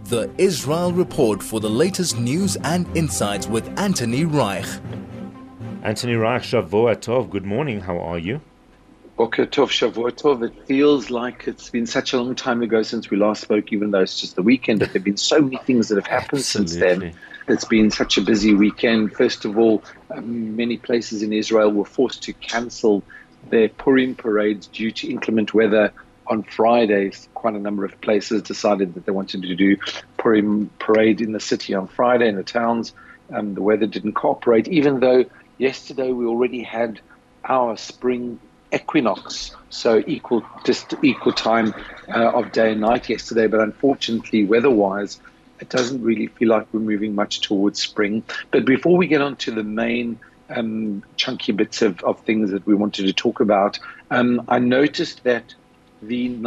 The Israel Report for the latest news and insights with Anthony Reich. Anthony Reich, Shavua Tov, good morning. How are you? Boker Tov, Shavua Tov. It feels like it's been such a long time ago since we last spoke, even though it's just the weekend, but there have been so many things that have happened since then. It's been such a busy weekend. First of all, many places in Israel were forced to cancel their Purim parades due to inclement weather. On Friday, quite a number of places decided that they wanted to do Purim parade in the city on Friday in the towns. The weather didn't cooperate, even though yesterday we already had our spring equinox, so equal time of day and night yesterday. But unfortunately, weather-wise, it doesn't really feel like we're moving much towards spring. But before we get on to the main chunky bits of things that we wanted to talk about, I noticed that the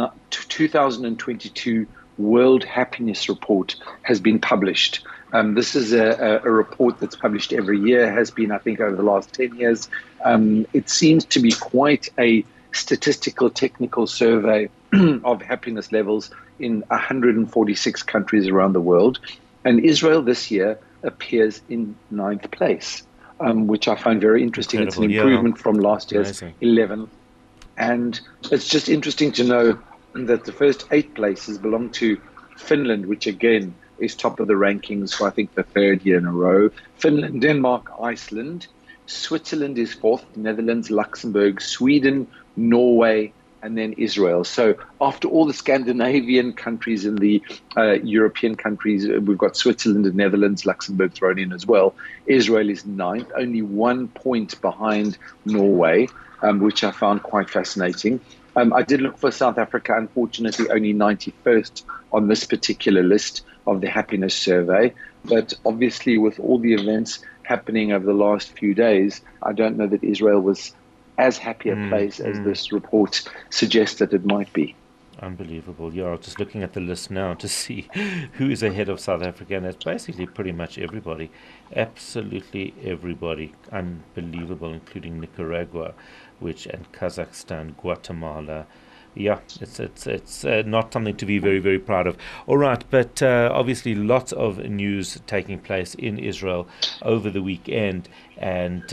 2022 World Happiness Report has been published. This is a report that's published every year, has been, I think, over the last 10 years. It seems to be quite a statistical, technical survey of happiness levels in 146 countries around the world. And Israel this year appears in 9th place, which I find very interesting. Incredible. It's an improvement from last year's 11th. And it's just interesting to know that the first 8 places belong to Finland, which again is top of the rankings for I think the 3rd year in a row. Finland, Denmark, Iceland. Switzerland is 4th, Netherlands, Luxembourg, Sweden, Norway, and then Israel. So after all the Scandinavian countries and the European countries, we've got Switzerland and Netherlands, Luxembourg thrown in as well. Israel is 9th, only 1 point behind Norway, which I found quite fascinating. I did look for South Africa, unfortunately only 91st on this particular list of the happiness survey. But obviously with all the events happening over the last few days, I don't know that Israel was as happy a place as this report suggested it might be. Unbelievable. Yeah, I was just looking at the list now to see who is ahead of South Africa, and it's basically pretty much everybody. Absolutely everybody. Unbelievable, including Nicaragua, and Kazakhstan, Guatemala. Yeah, it's not something to be very, very proud of. All right, but obviously lots of news taking place in Israel over the weekend, and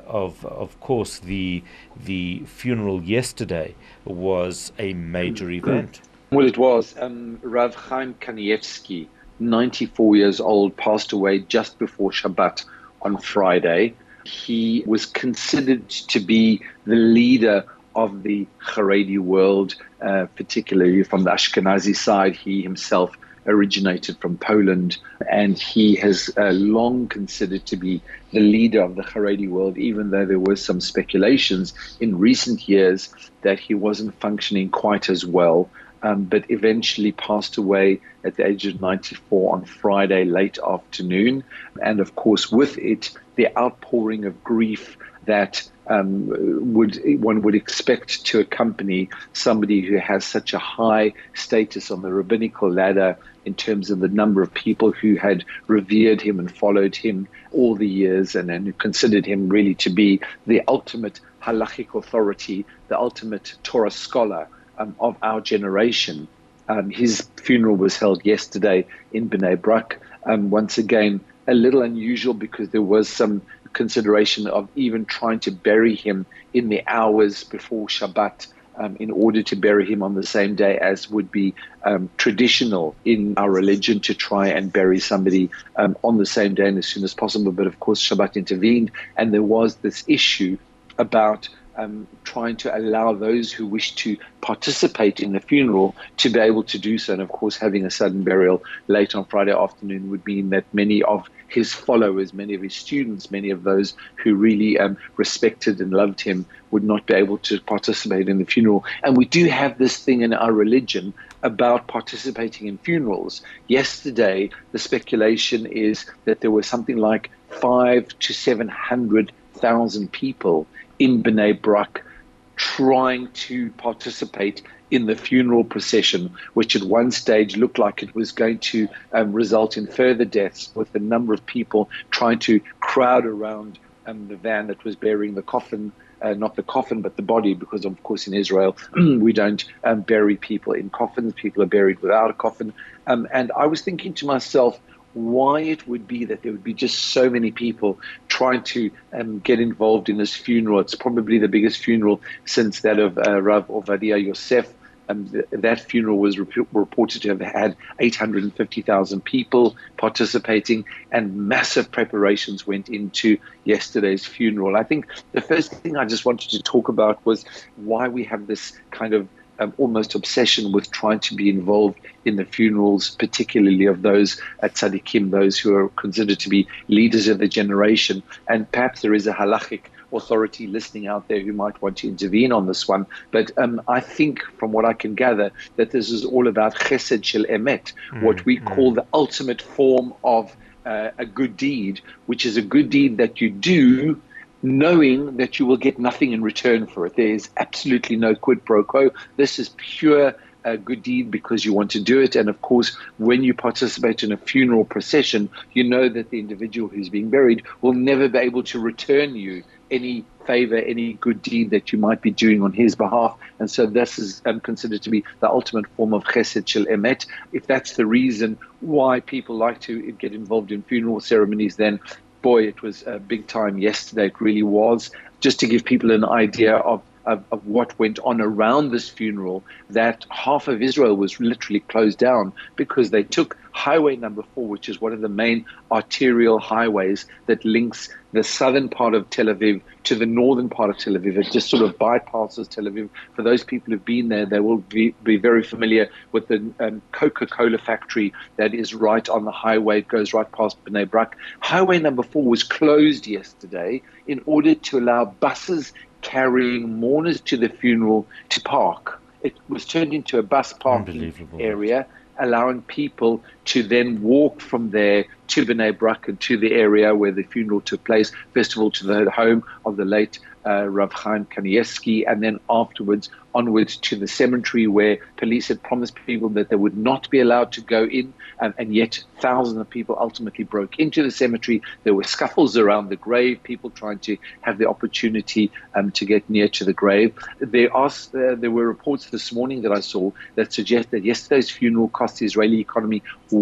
of course the funeral yesterday was a major event. Well, it was. Rav Chaim Kanievsky, 94 years old, passed away just before Shabbat on Friday. He was considered to be the leader of the Haredi world, particularly from the Ashkenazi side. He himself originated from Poland, and he has long considered to be the leader of the Haredi world, even though there were some speculations in recent years that he wasn't functioning quite as well. But eventually passed away at the age of 94 on Friday late afternoon. And of course, with it, the outpouring of grief that one would expect to accompany somebody who has such a high status on the rabbinical ladder in terms of the number of people who had revered him and followed him all the years and who considered him really to be the ultimate halachic authority, the ultimate Torah scholar of our generation. His funeral was held yesterday in Bnei Brak. Once again, a little unusual because there was some consideration of even trying to bury him in the hours before Shabbat in order to bury him on the same day as would be traditional in our religion, to try and bury somebody on the same day and as soon as possible. But of course, Shabbat intervened, and there was this issue about trying to allow those who wish to participate in the funeral to be able to do so. And of course, having a sudden burial late on Friday afternoon would mean that many of his followers, many of his students, many of those who really respected and loved him would not be able to participate in the funeral. And we do have this thing in our religion about participating in funerals. Yesterday, the speculation is that there was something like 500,000 to 700,000 people in Bnei Brak trying to participate in the funeral procession, which at one stage looked like it was going to result in further deaths, with a number of people trying to crowd around the van that was bearing the coffin not the coffin, but the body, because of course in Israel we don't bury people in coffins. People are buried without a coffin. And I was thinking to myself, why it would be that there would be just so many people trying to get involved in this funeral. It's probably the biggest funeral since that of Rav Ovadia Yosef. That funeral was reported to have had 850,000 people participating, and massive preparations went into yesterday's funeral. I think the first thing I just wanted to talk about was why we have this kind of almost obsession with trying to be involved in the funerals, particularly of those tzaddikim, those who are considered to be leaders of the generation. And perhaps there is a halachic authority listening out there who might want to intervene on this one. But I think, from what I can gather, that this is all about chesed shel emet, what we call the ultimate form of a good deed, which is a good deed that you do knowing that you will get nothing in return for it. There is absolutely no quid pro quo. This is pure good deed because you want to do it. And of course, when you participate in a funeral procession, you know that the individual who's being buried will never be able to return you any favor, any good deed that you might be doing on his behalf. And so this is considered to be the ultimate form of chesed shel emet. If that's the reason why people like to get involved in funeral ceremonies, then boy, it was a big time yesterday. It really was. Just to give people an idea of what went on around this funeral, that half of Israel was literally closed down because they took highway number 4, which is one of the main arterial highways that links the southern part of Tel Aviv to the northern part of Tel Aviv. It just sort of bypasses Tel Aviv. For those people who've been there, they will be very familiar with the Coca-Cola factory that is right on the highway. It goes right past Bnei Brak. Highway number 4 was closed yesterday in order to allow buses carrying mourners to the funeral to park. It was turned into a bus parking area, allowing people to then walk from there to Bnei Brak and to the area where the funeral took place. First of all, to the home of the late Rav Chaim Kanievsky, and then afterwards onwards to the cemetery where police had promised people that they would not be allowed to go in, and yet thousands of people ultimately broke into the cemetery. There were scuffles around the grave, people trying to have the opportunity to get near to the grave. There were reports this morning that I saw that suggest that yesterday's funeral cost the Israeli economy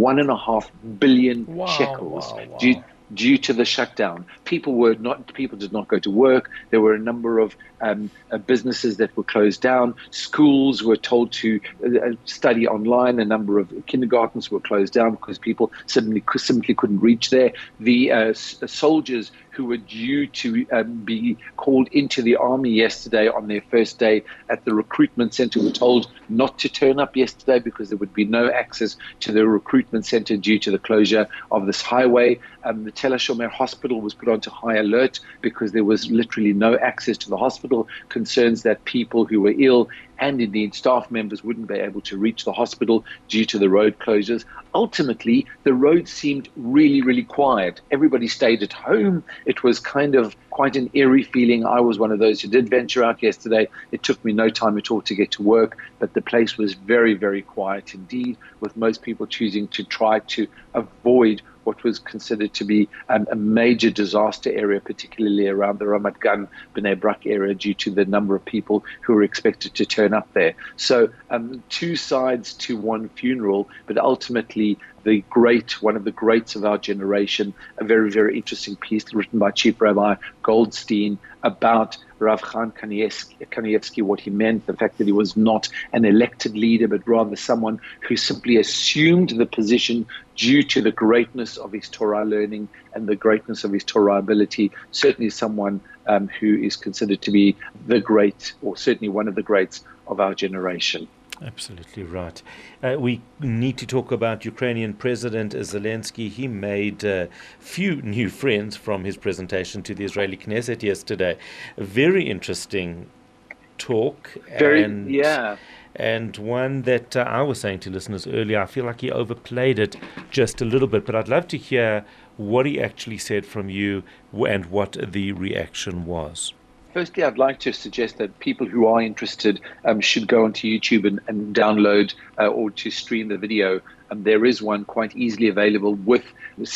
1.5 billion shekels. Wow. Due to the shutdown. People did not go to work. There were a number of businesses that were closed down. Schools were told to study online. A number of kindergartens were closed down because people simply couldn't reach there. The soldiers who were due to be called into the army yesterday on their first day at the recruitment center were told not to turn up yesterday because there would be no access to the recruitment center due to the closure of this highway. The Tel HaShomer hospital was put onto high alert because there was literally no access to the hospital. Concerns that people who were ill and indeed staff members wouldn't be able to reach the hospital due to the road closures. Ultimately, the road seemed really, really quiet. Everybody stayed at home. It was kind of quite an eerie feeling. I was one of those who did venture out yesterday. It took me no time at all to get to work, but the place was very, very quiet indeed, with most people choosing to try to avoid what was considered to be a major disaster area, particularly around the Ramat Gan, Bnei Brak area, due to the number of people who were expected to turn up there. So two sides to one funeral, but ultimately one of the greats of our generation, a very, very interesting piece written by Chief Rabbi Goldstein about Rav Chaim Kanievsky, what he meant, the fact that he was not an elected leader, but rather someone who simply assumed the position due to the greatness of his Torah learning and the greatness of his Torah ability. Certainly someone who is considered to be the great, or certainly one of the greats of our generation. Absolutely right. We need to talk about Ukrainian President Zelensky. He made few new friends from his presentation to the Israeli Knesset yesterday. A very interesting talk. And one that I was saying to listeners earlier, I feel like he overplayed it just a little bit, but I'd love to hear what he actually said from you and what the reaction was. Firstly, I'd like to suggest that people who are interested should go onto YouTube and download or to stream the video. There is one quite easily available with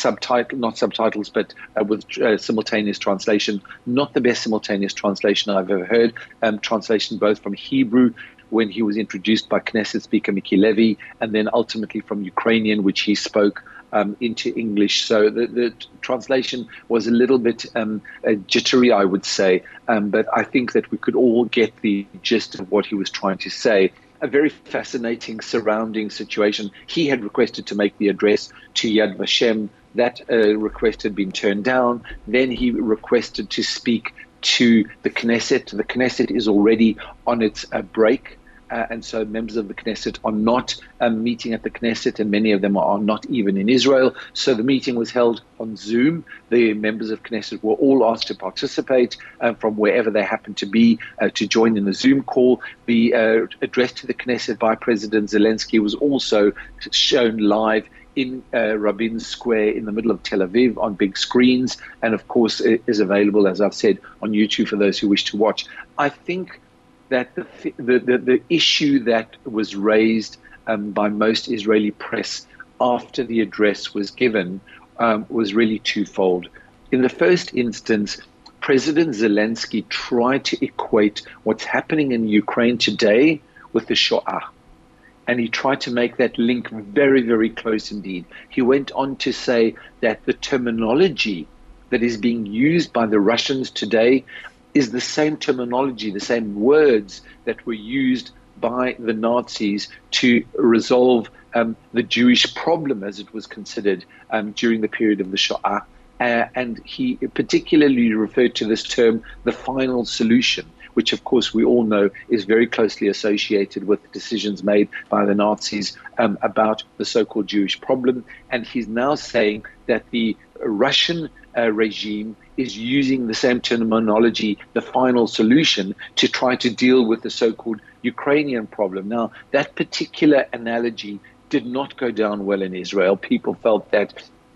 not subtitles, but with simultaneous translation. Not the best simultaneous translation I've ever heard. Translation both from Hebrew, when he was introduced by Knesset Speaker Miki Levy, and then ultimately from Ukrainian, which he spoke into English. So the translation was a little bit jittery, I would say, but I think that we could all get the gist of what he was trying to say. A very fascinating surrounding situation. He had requested to make the address to Yad Vashem. That request had been turned down. Then he requested to speak to the Knesset. The Knesset is already on its break. And so members of the Knesset are not meeting at the Knesset, and many of them are not even in Israel. So the meeting was held on Zoom. The members of Knesset were all asked to participate from wherever they happened to be to join in the Zoom call. The address to the Knesset by President Zelensky was also shown live in Rabin Square in the middle of Tel Aviv on big screens, and of course it is available, as I've said, on YouTube for those who wish to watch. I think that the issue that was raised by most Israeli press after the address was given was really twofold. In the first instance, President Zelensky tried to equate what's happening in Ukraine today with the Shoah. And he tried to make that link very, very close indeed. He went on to say that the terminology that is being used by the Russians today is the same terminology, the same words that were used by the Nazis to resolve the Jewish problem, as it was considered during the period of the Shoah. And he particularly referred to this term, the final solution, which of course we all know is very closely associated with decisions made by the Nazis about the so-called Jewish problem. And he's now saying that the Russian regime is using the same terminology, the final solution, to try to deal with the so-called Ukrainian problem. Now, that particular analogy did not go down well in Israel. People felt that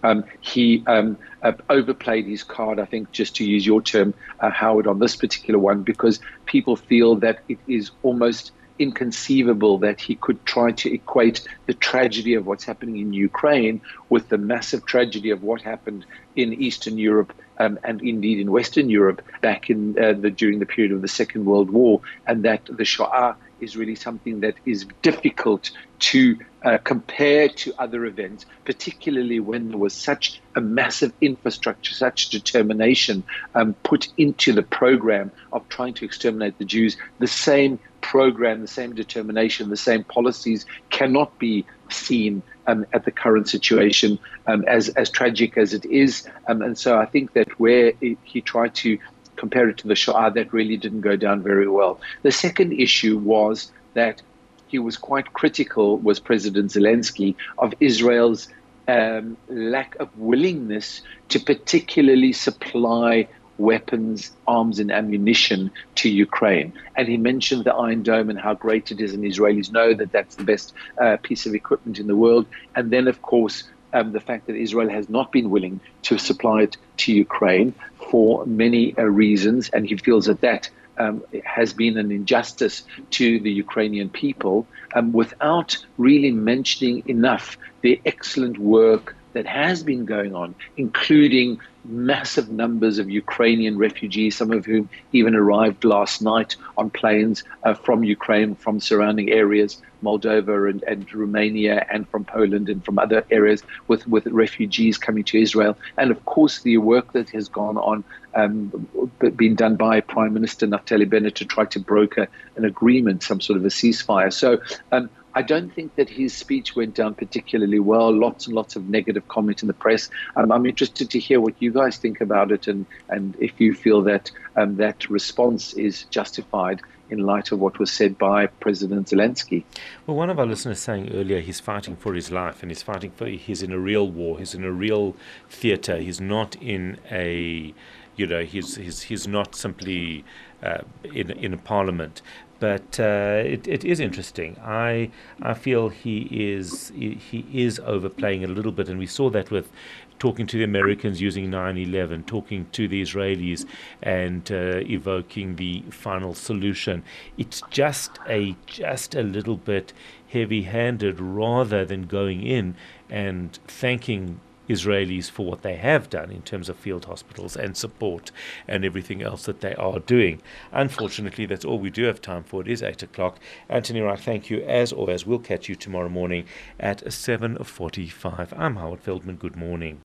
he overplayed his card, I think, just to use your term, Howard, on this particular one, because people feel that it is almost inconceivable that he could try to equate the tragedy of what's happening in Ukraine with the massive tragedy of what happened in Eastern Europe and indeed in Western Europe back in during the period of the Second World War, and that the Shoah is really something that is difficult to compare to other events, particularly when there was such a massive infrastructure, such determination put into the program of trying to exterminate the Jews. The same program, the same determination, the same policies cannot be seen at the current situation, as tragic as it is. And so I think that where he tried to compare it to the Shoah, that really didn't go down very well. The second issue was that he was quite critical, was President Zelensky, of Israel's lack of willingness to particularly supply weapons, arms and ammunition to Ukraine. And he mentioned the Iron Dome and how great it is, and Israelis know that that's the best piece of equipment in the world. And then, of course, the fact that Israel has not been willing to supply it to Ukraine for many reasons, and he feels that that has been an injustice to the Ukrainian people, without really mentioning enough the excellent work that has been going on, including massive numbers of Ukrainian refugees, some of whom even arrived last night on planes from Ukraine, from surrounding areas, Moldova and Romania, and from Poland and from other areas, with refugees coming to Israel. And of course, the work that has gone on, been done by Prime Minister Naftali Bennett to try to broker an agreement, some sort of a ceasefire. So I don't think that his speech went down particularly well. Lots and lots of negative comment in the press. I'm interested to hear what you guys think about it, and if you feel that that response is justified in light of what was said by President Zelensky. Well, one of our listeners saying earlier he's fighting for his life, and he's in a real war. He's in a real theater. He's not in a he's not simply in a parliament. But it is interesting. I feel he is overplaying a little bit, and we saw that with talking to the Americans using 9/11, talking to the Israelis and evoking the final solution. It's just a little bit heavy-handed, rather than going in and thanking Israelis for what they have done in terms of field hospitals and support and everything else that they are doing. Unfortunately, that's all we do have time for. It is 8 o'clock. Anthony Wright, thank you as always. We'll catch you tomorrow morning at 7:45. I'm Howard Feldman. Good morning.